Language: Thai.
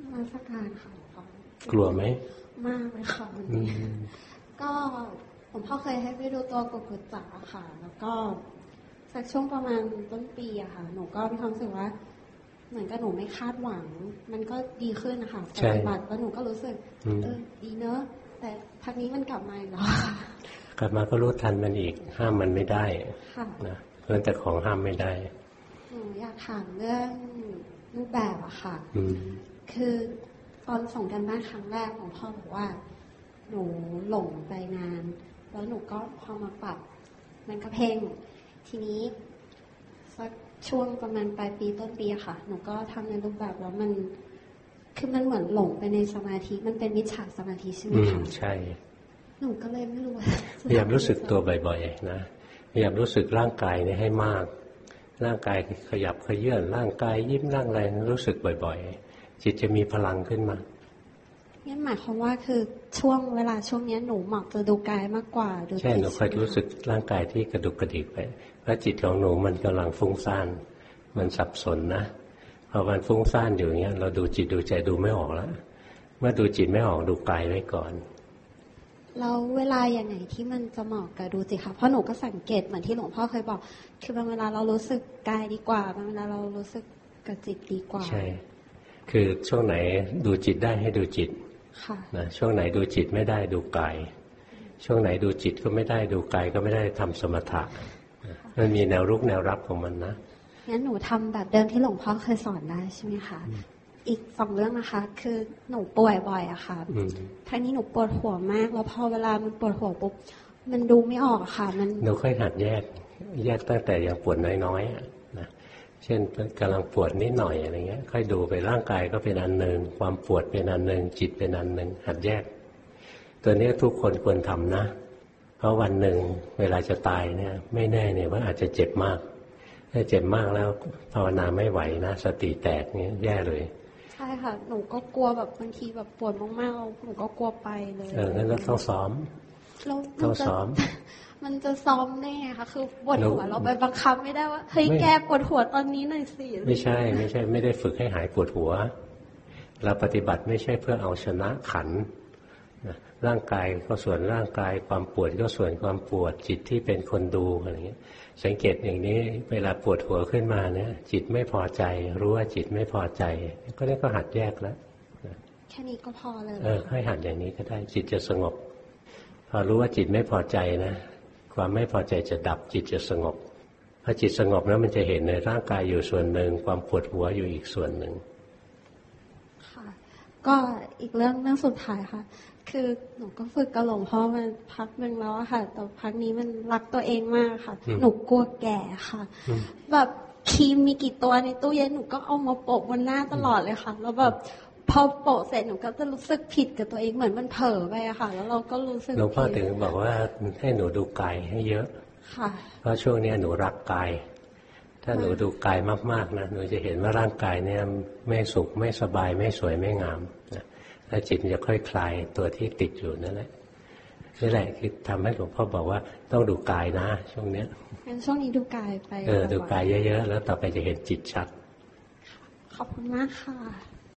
มาสักการค่ะหลวงพ่อกลัวไหมมากเลยค่ะวันนี้ก็หลวงพ่อเคยให้ไปดูตัวกุกุจจะค่ะแล้วก็สักช่วงประมาณต้นปีอะค่ะหนูก็มีความรู้สึกว่าเหมือนกับหนูไม่คาดหวังมันก็ดีขึ้นนะคะปฏิบัติแล้วหนูก็รู้สึกดีเนอะแต่พักนี้มันกลับมาอีกแล้วกลับมาก็รู้ทันมันอีกห้ามมันไม่ได้นะเพราะแต่ของห้ามไม่ได้หนูอยากถามเรื่องรูปแบบอะค่ะคือตอนส่งกันบ้านครั้งแรกของพ่อบอกว่าหนูหลงไปนานแล้วหนูก็พอมาปรับมันก็เพ่งทีนี้สักช่วงประมาณปลายปีต้นปีค่ะหนูก็ทำในรูปแบบแล้วมันคือมันเหมือนหลงไปในสมาธิมันเป็นมิจฉาสมาธิใช่ไหมคะใช่หนูก็เลยไม่รู้พยายามรู้สึกตัวบ่อยๆนะพยายามรู้สึกร่างกายนี่ให้มากร่างกายขยับเขยื่อนร่างกายยิ้มร่างอะไรรู้สึกบ่อยๆจิตจะมีพลังขึ้นมางั้นหมายความว่าคือช่วงเวลาช่วงนี้หนูเหมาะจะดูกายมากกว่าดูใช่หนูคอยรู้สึกร่างกายที่กระดุกกระดิกไปเพราะจิตของหนูมันกำลังฟุ้งซ่านมันสับสนนะพอมันฟุ้งซ่านอยู่อย่างเงี้ยเราดูจิตดูใจดูไม่ออกแล้วเมื่อดูจิตไม่ออกดูกายไว้ก่อนแล้วเวลาอย่างไหนที่มันจะเหมาะกับดูจิตค่ะเพราะหนูก็สังเกตเหมือนที่หลวงพ่อเคยบอกคือบางเวลาเรารู้สึกกายดีกว่าบางเวลาเรารู้สึกกับจิตดีกว่าใช่คือช่วงไหนดูจิตได้ให้ดูจิตนะช่วงไหนดูจิตไม่ได้ดูกายช่วงไหนดูจิตก็ไม่ได้ดูกายก็ไม่ได้ทำสมถะมันมีแนวรุกแนวรับของมันนะงั้นหนูทำแบบเดิมที่หลวงพ่อเคยสอนได้ใช่ไหมคะอีก2 เรื่องนะคะคือหนูป่วยบ่อยอะค่ะทั้งนี้หนูปวดหัวมากแล้วพอเวลามันปวดหัวปุ๊บมันดูไม่ออกอะค่ะมันหนูค่อยหัดแยกตั้งแต่ยังปวดน้อยๆนะเช่นกำลังปวดนิดหน่อยอะไรเงี้ยค่อยดูไปร่างกายก็เป็นอันหนึ่งความปวดเป็นอันหนึ่งจิตเป็นอันหนึ่งหัดแยกตัวนี้ทุกคนควรทำนะเพราะวันหนึ่งเวลาจะตายเนี่ยไม่แน่เนี่ยว่าอาจจะเจ็บมากถ้าเจ็บมากแล้วภาวนาไม่ไหวนะสติแตกเนี่ยแย่เลยใช่ค่ะหนูก็กลัวแบบบางทีแบบปวดมากๆหนูก็กลัวไปเลยงั้นเราต้องซ้อมต้องซ้อมมันจะซ้อมได้ไงคะคือปวดหัวเราไปบังคับไม่ได้ว่าเฮ้ยแกปวดหัวตอนนี้หน่อยสิไม่ใช่ไม่ได้ฝึกให้หายปวดหัวเราปฏิบัติไม่ใช่เพื่อเอาชนะขันร่างกายก็ส่วนร่างกายความปวดก็ส่วนความปวดจิตที่เป็นคนดูอะไรอย่างเงี้ยสังเกตอย่างนี้เวลาปวดหัวขึ้นมาเนี่ยจิตไม่พอใจรู้ว่าจิตไม่พอใจก็เรียกก็หัดแยกแล้วแค่นี้ก็พอเลยให้หัดอย่างนี้ก็ได้จิตจะสงบพอรู้ว่าจิตไม่พอใจนะความไม่พอใจจะดับจิตจะสงบพอจิตสงบแล้วมันจะเห็นในร่างกายอยู่ส่วนหนึ่งความปวดหัวอยู่อีกส่วนหนึ่งค่ะก็อีกเรื่องสุดท้ายค่ะคือหนูก็ฝึกกับหลวงพ่อมาพักนึงแล้วค่ะแต่พักนี้มันรักตัวเองมากค่ะหนูกลัวแก่ค่ะแบบครีมมีกี่ตัวในตู้เย็นหนูก็เอามาโปะบนหน้าตลอดเลยค่ะแล้วแบบพอโปะเสร็จหนูก็จะรู้สึกผิดกับตัวเองเหมือนมันเผลอไปอะค่ะแล้วเราก็รู้สึกหลวงพ่อถึงบอกว่าให้หนูดูกายให้เยอะค่ะเพราะช่วงนี้หนูรักกายถ้าหนูดูกายมากๆนะหนูจะเห็นว่าร่างกายเนี่ยไม่สุขไม่สบายไม่สวยไม่งามนะแล้วจิตจะค่อยคลายตัวที่ติดอยู่นั่นแหละนี่แหละคือทำให้หลวงพ่อบอกว่าต้องดูกายนะช่วงนี้งั้นช่วงนี้ดูกายไปดูกายเยอะๆแล้วต่อไปจะเห็นจิตชัดขอบคุณมากค่ะ